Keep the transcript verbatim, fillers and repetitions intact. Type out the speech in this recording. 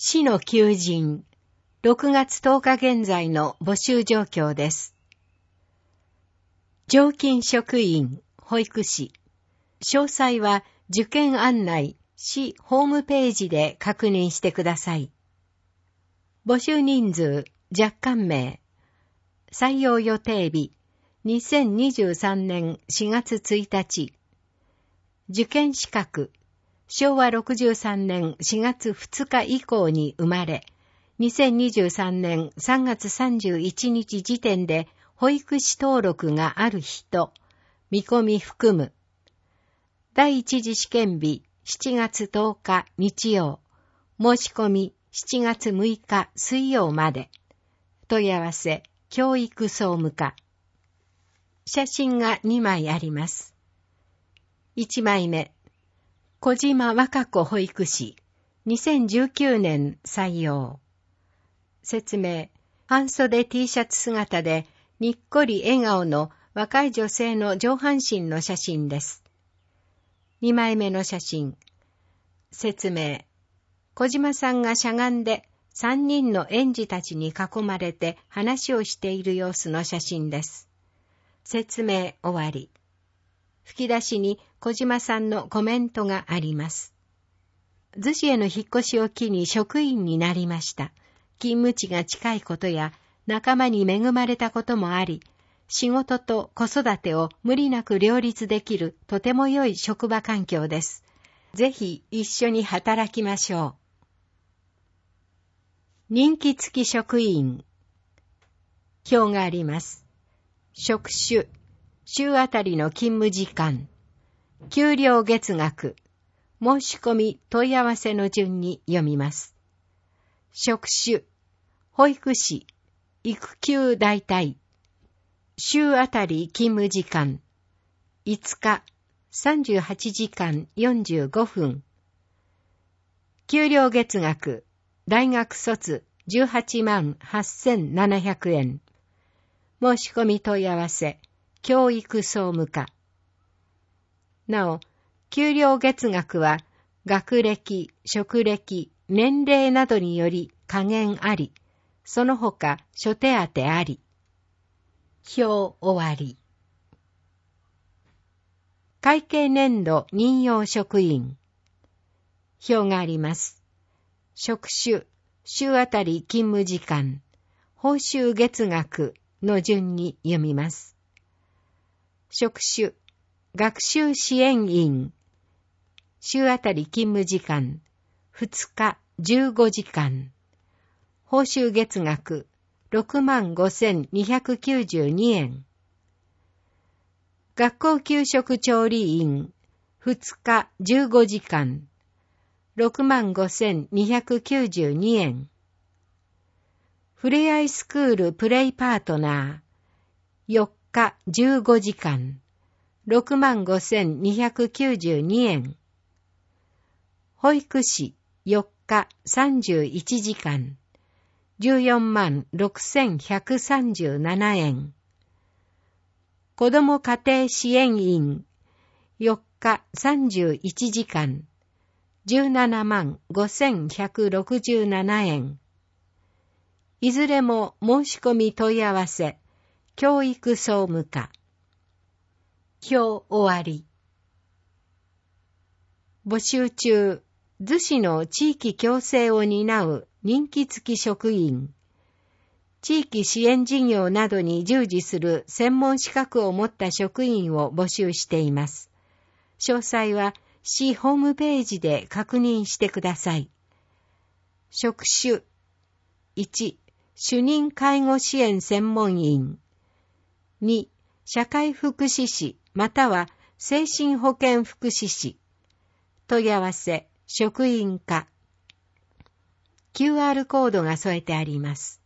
市の求人、ろくがつとおか現在の募集状況です。常勤職員、保育士。詳細は受験案内、市ホームページで確認してください。募集人数、若干名。採用予定日、にせんにじゅうさんねんしがつついたち。受験資格、しょうわろくじゅうさんねんしがつふつか以降に生まれ、にせんにじゅうさんねんさんがつさんじゅういちにち時点で保育士登録がある人、見込み含む。第一次試験日しちがつとおか日曜、申し込みしちがつむいか水曜まで。問い合わせ、教育総務課。写真がにまいあります。いちまいめ。小島和歌子保育士、にせんじゅうきゅうねん採用。説明、半袖 T シャツ姿でにっこり笑顔の若い女性の上半身の写真です。にまいめの写真。説明、小島さんがしゃがんでさんにんの園児たちに囲まれて話をしている様子の写真です。説明終わり。吹き出しに小島さんのコメントがあります。逗子への引っ越しを機に職員になりました。勤務地が近いことや仲間に恵まれたこともあり、仕事と子育てを無理なく両立できるとても良い職場環境です。ぜひ一緒に働きましょう。任期付き職員。表があります。職種。週あたりの勤務時間、給料月額、申し込み問い合わせの順に読みます。職種、保育士、育休代替、週あたり勤務時間、いつか、さんじゅうはちじかんよんじゅうごふん、給料月額、大学卒じゅうはちまんはっせんななひゃくえん、申し込み問い合わせ、教育総務課。なお、給料月額は学歴、職歴、年齢などにより加減あり、その他諸手当あり。表終わり。会計年度任用職員。表があります。職種、週あたり勤務時間、報酬月額の順に読みます。職種、学習支援員、週あたり勤務時間、ふつかじゅうごじかん、報酬月額ろくまんごせんにひゃくきゅうじゅうにえん、学校給食調理員、ふつかじゅうごじかん、ろくまんごせんにひゃくきゅうじゅうにえん、ふれあいスクールプレイパートナー、よっかじゅうごじかん、ろくまんごせんにひゃくきゅうじゅうにえん。保育士よっかさんじゅういちじかん、じゅうよんまんろくせんひゃくさんじゅうななえん。子ども家庭支援員よっかさんじゅういちじかん、じゅうななまんごせんひゃくろくじゅうななえん。いずれも申し込み問い合わせ、教育総務課。表終わり。募集中、逗子の地域共生を担う任期付き職員、地域支援事業などに従事する専門資格を持った職員を募集しています。詳細は市ホームページで確認してください。職種、いち、主任介護支援専門員、に、社会福祉士または精神保健福祉士、問い合わせ、職員課。キューアール コードが添えてあります。